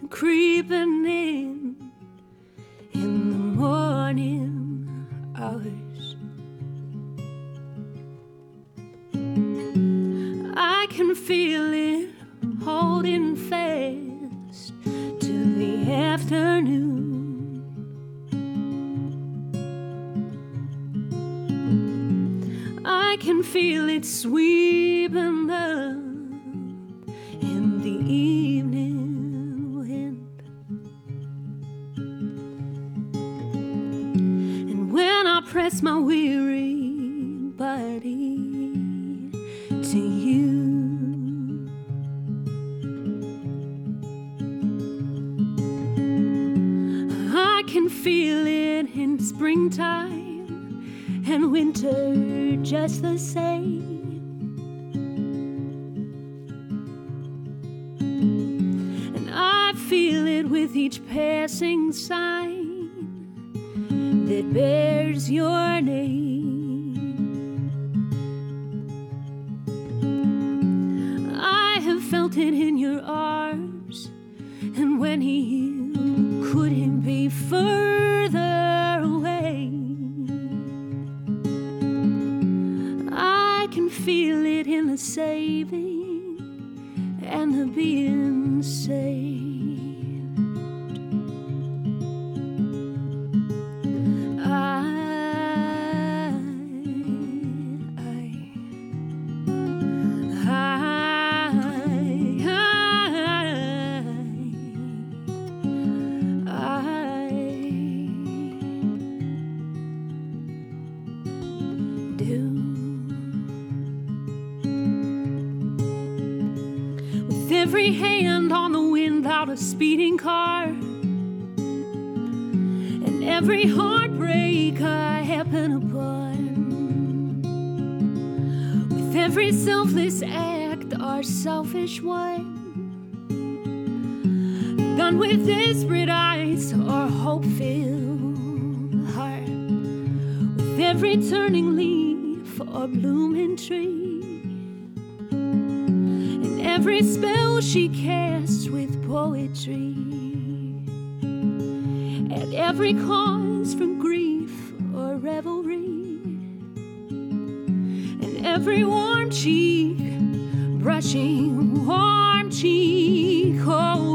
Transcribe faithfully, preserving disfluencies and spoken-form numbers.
creeping in in the morning hours. I can feel it holding fast to the afternoon. I can feel it sweeping up in the evening wind. And when I press my weary body to you, I can feel it in springtime and winter just the same. And I feel it with each passing sign that bears your name. I have felt it in your arms, and when you couldn't be further away, I can feel it in the saving and the being saved. I, I, I, I do. With every hand on the wind out a speeding car, and every heartbreak I happen upon, with every selfless act our selfish one, done with desperate eyes or hope-filled heart, with every turning leaf or blooming tree, every spell she casts with poetry, at every cause from grief or revelry, and every warm cheek brushing warm cheek. Oh,